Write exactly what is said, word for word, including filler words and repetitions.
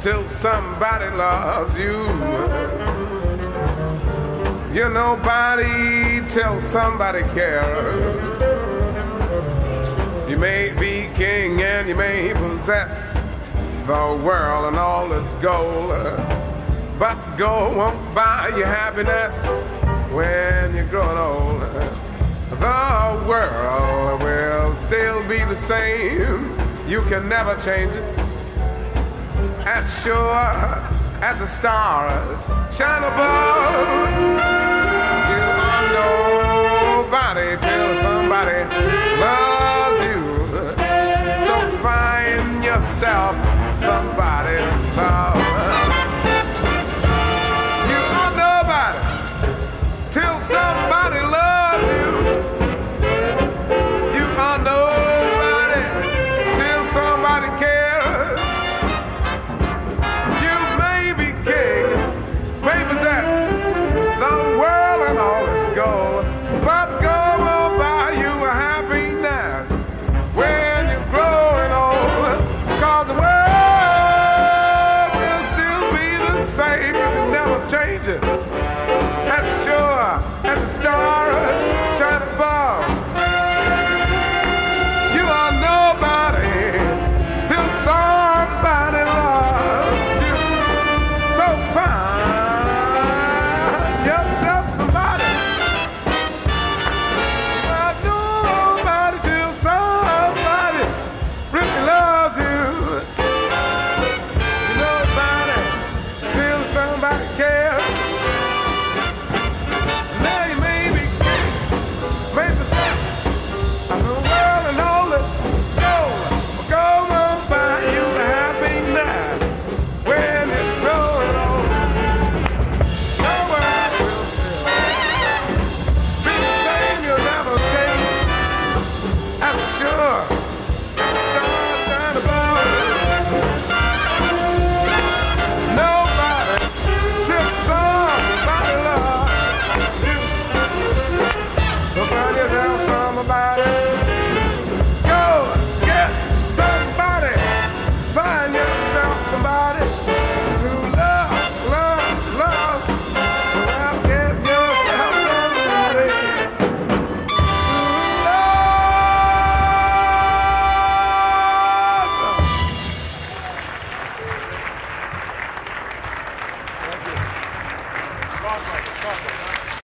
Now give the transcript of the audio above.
till somebody loves you. You're nobody till somebody cares. You may be king and you may possess the world and all its gold, but gold won't buy you happiness when you're growing old. The world will still be the same. You can never change it. As sure as the stars shine above, you are nobody till somebody loves you. So find yourself somebody's love. You are nobody till somebody loves you. You are nobody till somebody cares. You may be king, may possess the world and all its gold, but gold will buy you a happiness when you're growing old. Cause the world will still be the same. You can never change it. As sure as the stars shine above.